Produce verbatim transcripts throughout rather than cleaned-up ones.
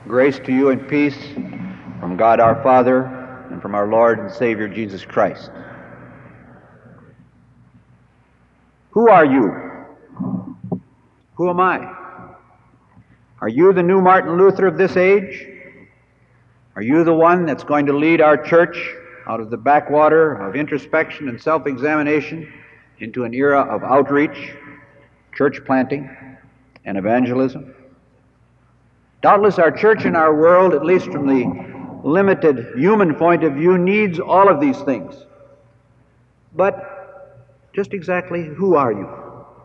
Grace to you and peace from God our Father and from our Lord and Savior Jesus Christ. Who are you? Who am I? Are you the new Martin Luther of this age? Are you the one that's going to lead our church out of the backwater of introspection and self-examination into an era of outreach, church planting, and evangelism? Doubtless our church and our world, at least from the limited human point of view, needs all of these things. But just exactly who are you?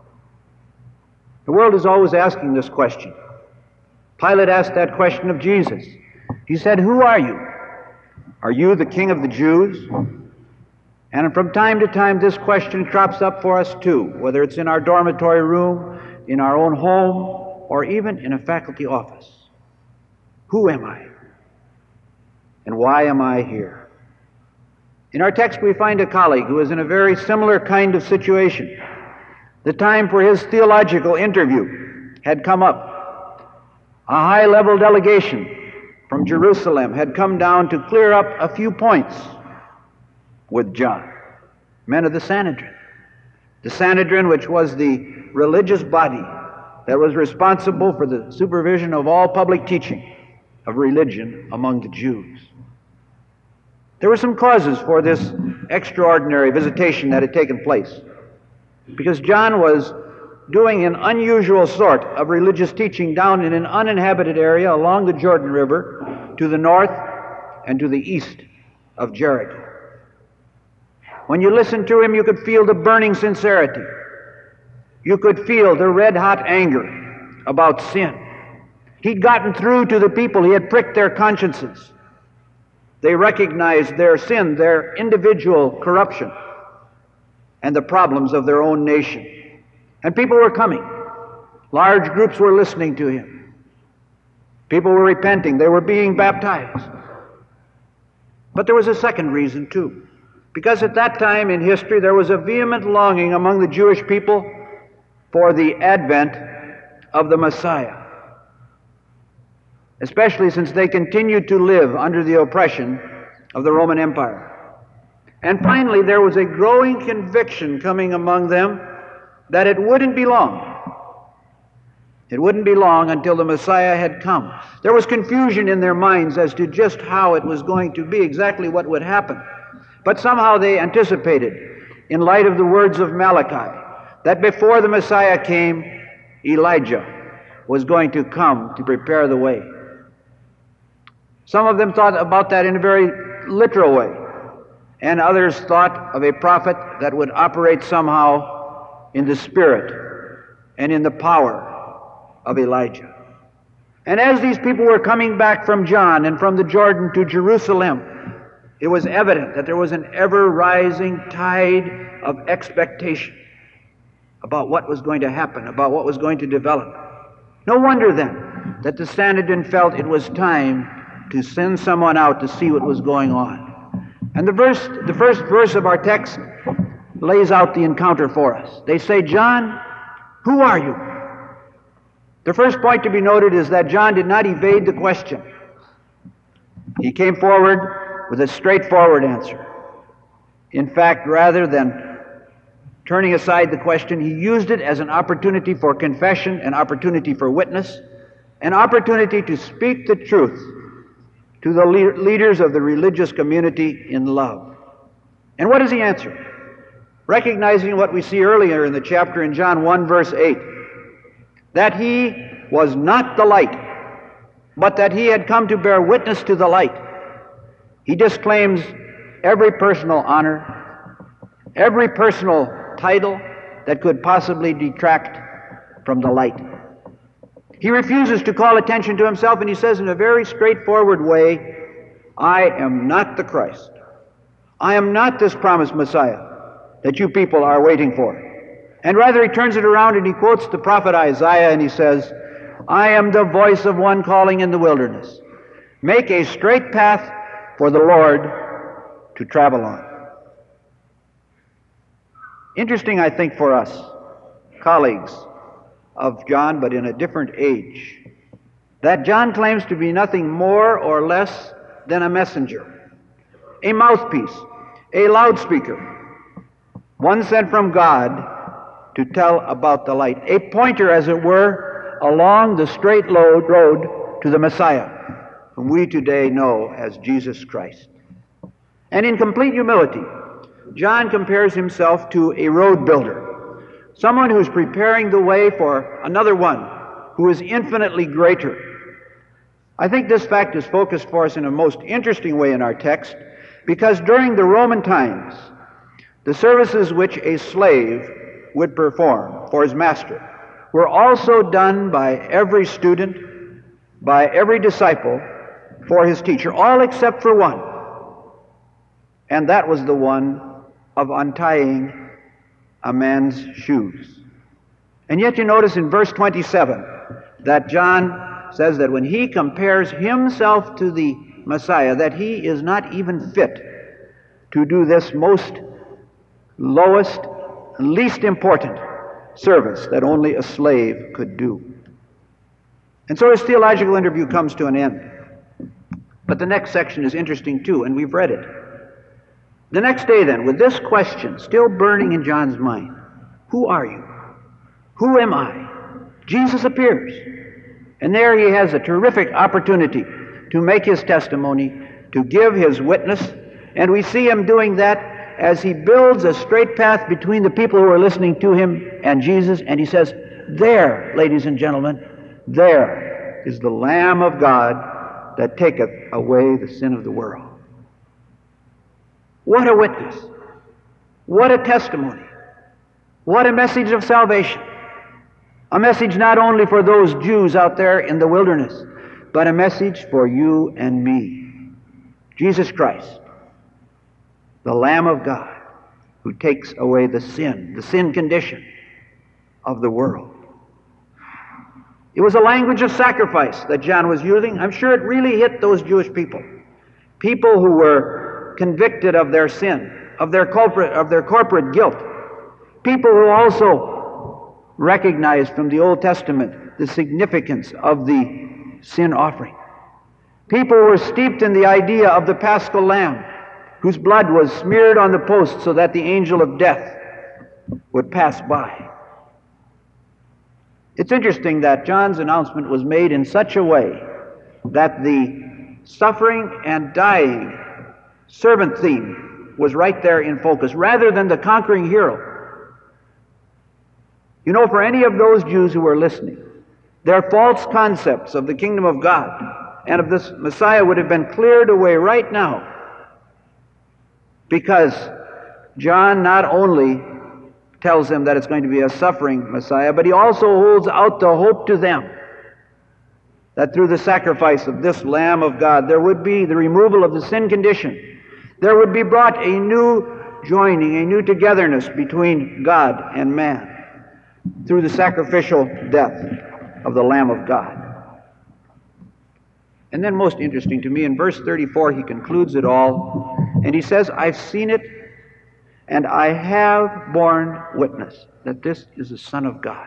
The world is always asking this question. Pilate asked that question of Jesus. He said, "Who are you? Are you the King of the Jews?" And from time to time this question crops up for us too, whether it's in our dormitory room, in our own home, or even in a faculty office. Who am I? And why am I here? In our text we find a colleague who is in a very similar kind of situation. The time for his theological interview had come up. A high-level delegation from Jerusalem had come down to clear up a few points with John. Men of the Sanhedrin. The Sanhedrin, which was the religious body that was responsible for the supervision of all public teaching of religion among the Jews. There were some causes for this extraordinary visitation that had taken place, because John was doing an unusual sort of religious teaching down in an uninhabited area along the Jordan River to the north and to the east of Jericho. When you listened to him, you could feel the burning sincerity. You could feel the red-hot anger about sin. He'd gotten through to the people. He had pricked their consciences. They recognized their sin, their individual corruption, and the problems of their own nation. And people were coming. Large groups were listening to him. People were repenting. They were being baptized. But there was a second reason, too. Because at that time in history, there was a vehement longing among the Jewish people for the advent of the Messiah, especially since they continued to live under the oppression of the Roman Empire. And finally, there was a growing conviction coming among them that it wouldn't be long. It wouldn't be long until the Messiah had come. There was confusion in their minds as to just how it was going to be, exactly what would happen. But somehow they anticipated, in light of the words of Malachi, that before the Messiah came, Elijah was going to come to prepare the way. Some of them thought about that in a very literal way, and others thought of a prophet that would operate somehow in the spirit and in the power of Elijah. And as these people were coming back from John and from the Jordan to Jerusalem, it was evident that there was an ever-rising tide of expectation about what was going to happen, about what was going to develop. No wonder then that the Sanhedrin felt it was time to send someone out to see what was going on. And the verse, the first verse of our text lays out the encounter for us. They say, "John, who are you?" The first point to be noted is that John did not evade the question. He came forward with a straightforward answer. In fact, rather than turning aside the question, he used it as an opportunity for confession, an opportunity for witness, an opportunity to speak the truth to the le- leaders of the religious community in love. And what does he answer? Recognizing what we see earlier in the chapter in John one, verse eight, that he was not the light, but that he had come to bear witness to the light. He disclaims every personal honor, every personal title that could possibly detract from the light. He refuses to call attention to himself, and he says in a very straightforward way, "I am not the Christ. I am not this promised Messiah that you people are waiting for." And rather he turns it around and he quotes the prophet Isaiah and he says, "I am the voice of one calling in the wilderness. Make a straight path for the Lord to travel on." Interesting, I think, for us, colleagues of John, but in a different age, that John claims to be nothing more or less than a messenger, a mouthpiece, a loudspeaker, one sent from God to tell about the light, a pointer, as it were, along the straight road to the Messiah, whom we today know as Jesus Christ. And in complete humility, John compares himself to a road builder, someone who's preparing the way for another one who is infinitely greater. I think this fact is focused for us in a most interesting way in our text, because during the Roman times, the services which a slave would perform for his master were also done by every student, by every disciple, for his teacher, all except for one. And that was the one of untying a man's shoes. And yet you notice in verse twenty-seven that John says that when he compares himself to the Messiah, that he is not even fit to do this most lowest, least important service that only a slave could do. And so his theological interview comes to an end. But the next section is interesting too, and we've read it. The next day then, with this question still burning in John's mind, who are you? Who am I? Jesus appears. And there he has a terrific opportunity to make his testimony, to give his witness, and we see him doing that as he builds a straight path between the people who are listening to him and Jesus, and he says, there, ladies and gentlemen, there is the Lamb of God that taketh away the sin of the world. What a witness. What a testimony. What a message of salvation. A message not only for those Jews out there in the wilderness, but a message for you and me. Jesus Christ, the Lamb of God, who takes away the sin, the sin condition of the world. It was a language of sacrifice that John was using. I'm sure it really hit those Jewish people. People who were convicted of their sin, of their corporate, of their corporate guilt. People who also recognized from the Old Testament the significance of the sin offering. People who were steeped in the idea of the Paschal Lamb, whose blood was smeared on the post so that the angel of death would pass by. It's interesting that John's announcement was made in such a way that the suffering and dying servant theme was right there in focus, rather than the conquering hero. You know, for any of those Jews who were listening, their false concepts of the kingdom of God and of this Messiah would have been cleared away right now, because John not only tells them that it's going to be a suffering Messiah, but he also holds out the hope to them that through the sacrifice of this Lamb of God, there would be the removal of the sin condition. There would be brought a new joining, a new togetherness between God and man through the sacrificial death of the Lamb of God. And then most interesting to me, in verse thirty-four, he concludes it all, and he says, I've seen it, and I have borne witness that this is the Son of God.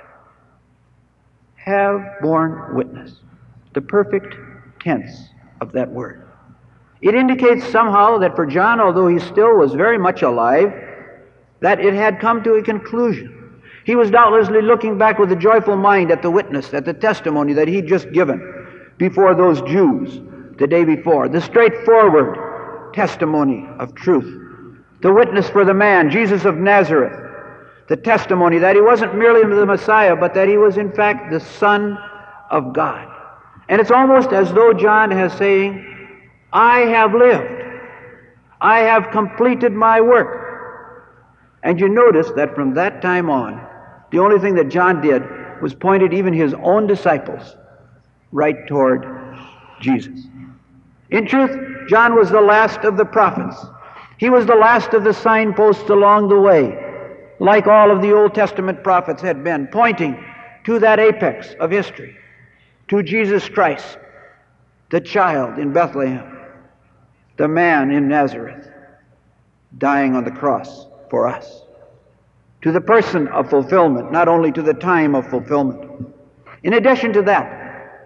Have borne witness. The perfect tense of that word. It indicates somehow that for John, although he still was very much alive, that it had come to a conclusion. He was doubtlessly looking back with a joyful mind at the witness, at the testimony that he'd just given before those Jews the day before. The straightforward testimony of truth. The witness for the man, Jesus of Nazareth. The testimony that he wasn't merely the Messiah, but that he was in fact the Son of God. And it's almost as though John is saying, I have lived. I have completed my work. And you notice that from that time on, the only thing that John did was pointed even his own disciples right toward Jesus. In truth, John was the last of the prophets. He was the last of the signposts along the way, like all of the Old Testament prophets had been, pointing to that apex of history, to Jesus Christ, the child in Bethlehem, the man in Nazareth, dying on the cross for us, to the person of fulfillment, not only to the time of fulfillment. In addition to that,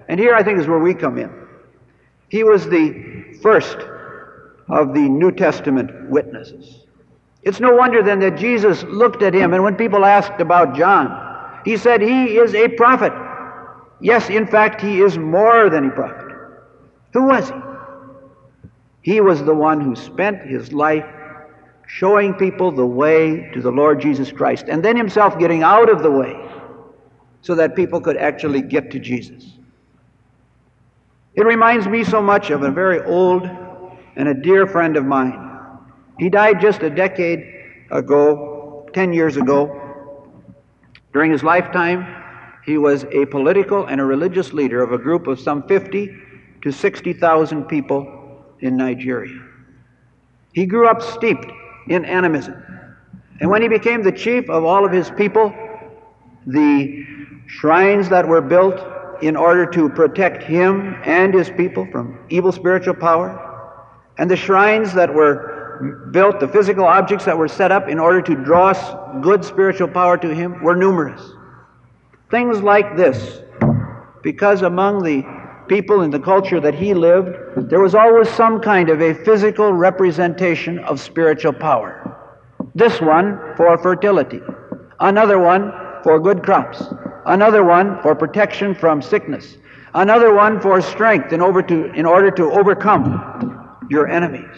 And here I think is where we come in. He was the first of the New Testament witnesses. It's no wonder then that Jesus looked at him, and when people asked about John, he said, he is a prophet. Yes, in fact, he is more than a prophet. Who was he? He was the one who spent his life showing people the way to the Lord Jesus Christ, and then himself getting out of the way so that people could actually get to Jesus. It reminds me so much of a very old and a dear friend of mine. He died just a decade ago, ten years ago. During his lifetime, he was a political and a religious leader of a group of some fifty to sixty thousand people in Nigeria. He grew up steeped in animism. And when he became the chief of all of his people, the shrines that were built in order to protect him and his people from evil spiritual power, and the shrines that were built, the physical objects that were set up in order to draw good spiritual power to him, were numerous. Things like this, because among the people in the culture that he lived, there was always some kind of a physical representation of spiritual power. This one for fertility, another one for good crops, another one for protection from sickness, another one for strength in, over to, in order to overcome your enemies.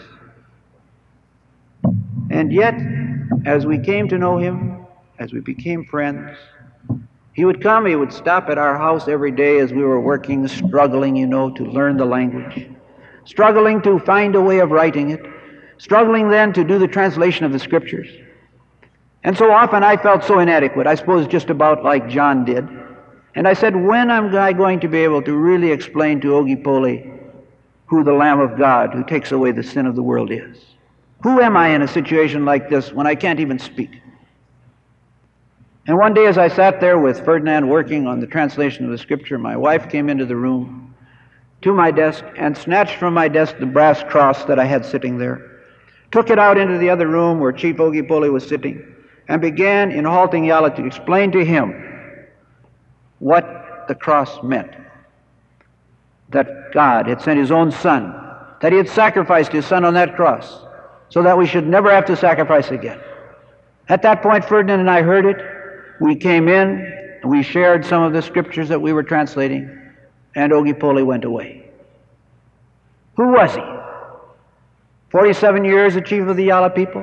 And yet, as we came to know him, as we became friends, he would come, he would stop at our house every day as we were working, struggling, you know, to learn the language, struggling to find a way of writing it, struggling then to do the translation of the Scriptures. And so often I felt so inadequate, I suppose just about like John did. And I said, when am I going to be able to really explain to Ogi-Poli who the Lamb of God who takes away the sin of the world is? Who am I in a situation like this when I can't even speak? And one day as I sat there with Ferdinand working on the translation of the Scripture, my wife came into the room to my desk and snatched from my desk the brass cross that I had sitting there, took it out into the other room where Chief Ogi-Poli was sitting, and began in halting Yala to explain to him what the cross meant. That God had sent his own Son, that he had sacrificed his Son on that cross, so that we should never have to sacrifice again. At that point, Ferdinand and I heard it. We came in, we shared some of the Scriptures that we were translating, and Ogi-Poli went away. Who was he? forty-seven years the chief of the Yala people?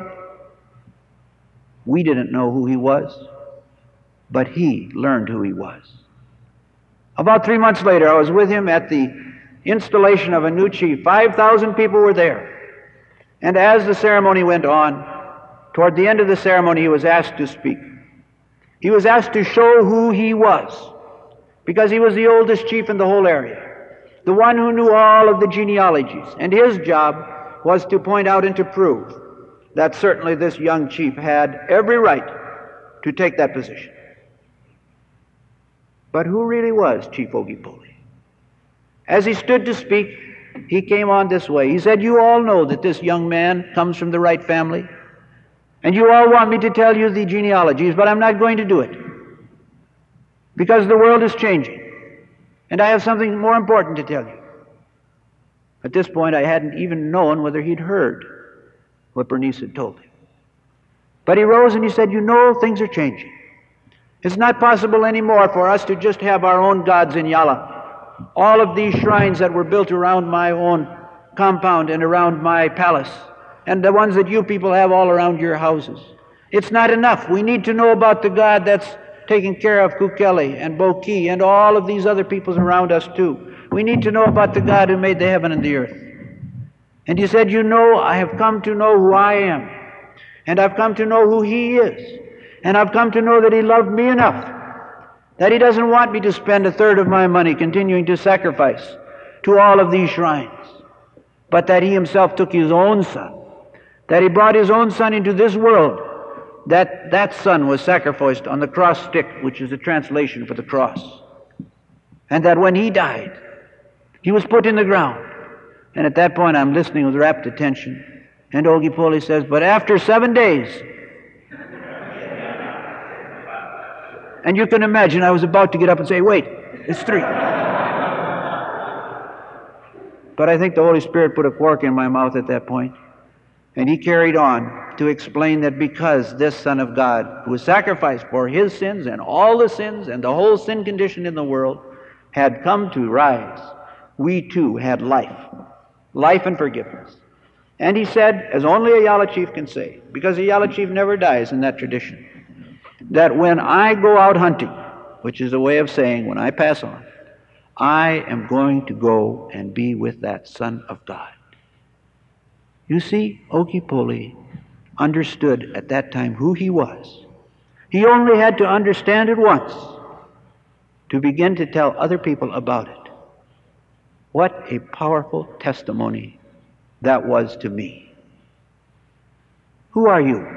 We didn't know who he was, but he learned who he was. About three months later, I was with him at the installation of a new chief. five thousand people were there. And as the ceremony went on, toward the end of the ceremony, he was asked to speak. He was asked to show who he was, because he was the oldest chief in the whole area, the one who knew all of the genealogies, and his job was to point out and to prove that certainly this young chief had every right to take that position. But who really was Chief Ogi-Poli? As he stood to speak, he came on this way. He said, "You all know that this young man comes from the right family, and you all want me to tell you the genealogies, but I'm not going to do it, because the world is changing, and I have something more important to tell you." At this point, I hadn't even known whether he'd heard what Bernice had told him. But he rose and he said, "You know, things are changing. It's not possible anymore for us to just have our own gods in Yala. All of these shrines that were built around my own compound and around my palace, and the ones that you people have all around your houses. It's not enough. We need to know about the God that's taking care of Kukeli and Boki and all of these other peoples around us too. We need to know about the God who made the heaven and the earth." And he said, "You know, I have come to know who I am, and I've come to know who he is, and I've come to know that he loved me enough, that he doesn't want me to spend a third of my money continuing to sacrifice to all of these shrines, but that he himself took his own Son, that he brought his own Son into this world, that that Son was sacrificed on the cross stick, which is a translation for the cross, and that when he died, he was put in the ground." And at that point, I'm listening with rapt attention, and Ogi-Poli says, "But after seven days," and you can imagine I was about to get up and say, "Wait, it's three." But I think the Holy Spirit put a cork in my mouth at that point. And he carried on to explain that because this Son of God, who was sacrificed for his sins and all the sins and the whole sin condition in the world, had come to rise, we too had life, life and forgiveness. And he said, as only a Yala chief can say, because a Yala chief never dies in that tradition, that when I go out hunting, which is a way of saying when I pass on, I am going to go and be with that Son of God. You see, Okipole understood at that time who he was. He only had to understand it once to begin to tell other people about it. What a powerful testimony that was to me. Who are you?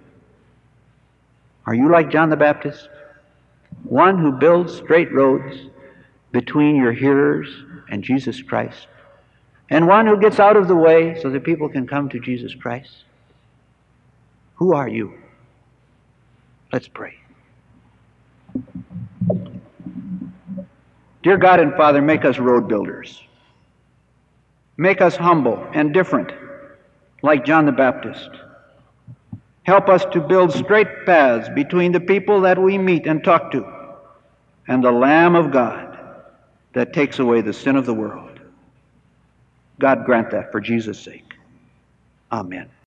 Are you like John the Baptist? One who builds straight roads between your hearers and Jesus Christ? And one who gets out of the way so that people can come to Jesus Christ? Who are you? Let's pray. Dear God and Father, make us road builders. Make us humble and different, like John the Baptist. Help us to build straight paths between the people that we meet and talk to and the Lamb of God that takes away the sin of the world. God grant that for Jesus' sake. Amen.